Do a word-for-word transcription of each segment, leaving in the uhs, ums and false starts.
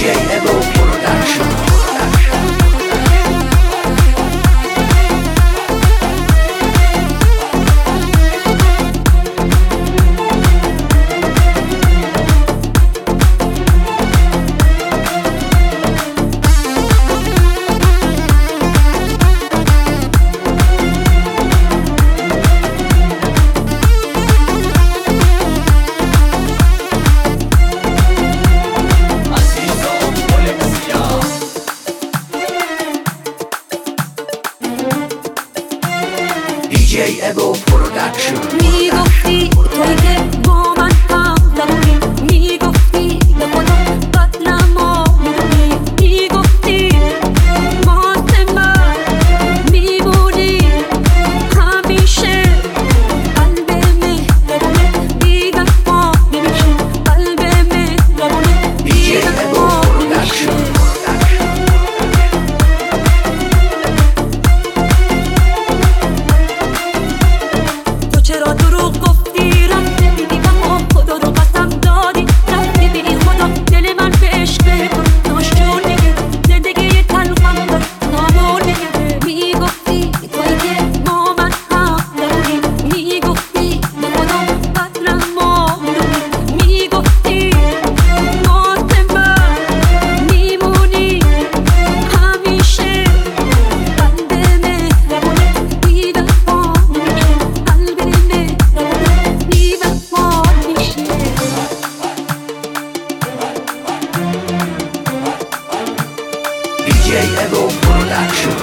دی جی Ebo Production. میگفتی توی که با من هم زبونی، میگفتی به خدا قتلم ما میدونی، میگفتی واسه من میمونی همیشه. قلب مهربونه دیدم ما نمیشه، قلب مهربونه دی جی Ebo Production. چرا دروغ گفتی رفته بی وفا، خدا رو قسم دادی رفته بی خدا. دل من به عشق تو ناشجون نگه، زندگی تلخم داره نامون نگه. میگفتی توی که با من هم نبودی، میگفتی به خدا قدرم ما میدونی، میگفتی واسه من میمونی همیشه. قلب مهربونه بی وفا نمیشه، قلب مهربونه بی وفا نمیشه. دی جی Ebo Production.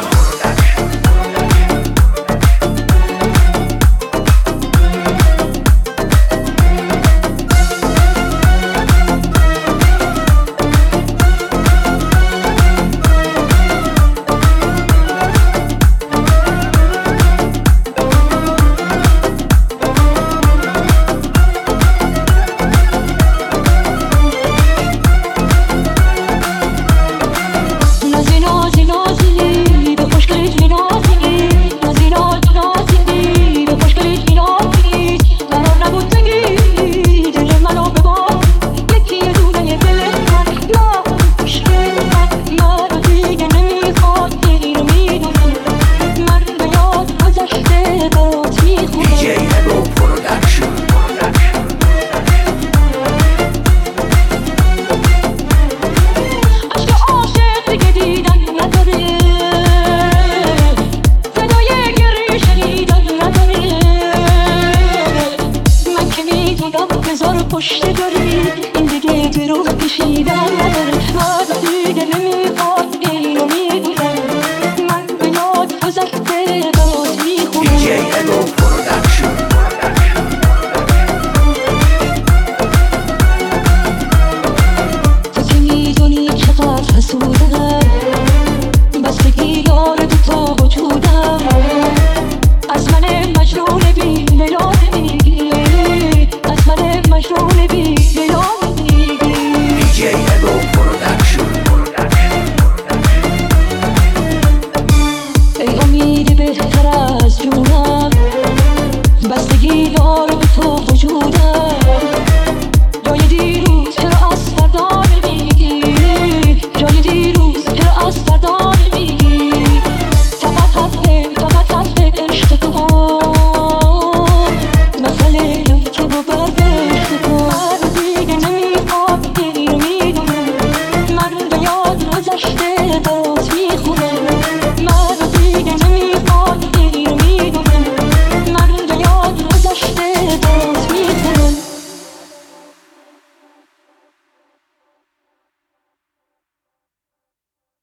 نازی نازی نازی به خوشگلیت نازی، نازی نازی نازی به خوشگلیت نازی. قرار نبود بگی دل منو ببار، یکی دونه دل من یا خوشگل من یارو دیگه نمیخواد. اینو میدونی من به یاد گذشته برات میخونم. دی جی Ebo Production. عشق عاشق دیگه دیدن نداره، صدای گریه شنیدن نداره. من که میدونم بذار پشت داری، این دیگه دروغ کشیدن نداره. واسه دیگه نمیخواد اینو میدونم من به یاد گذشته برات دی میخونم. جی Ebo Production. تو که میدونی چقدر حسودم،